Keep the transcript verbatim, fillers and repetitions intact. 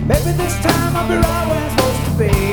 Maybe this time I'll be right where I'm supposed to be.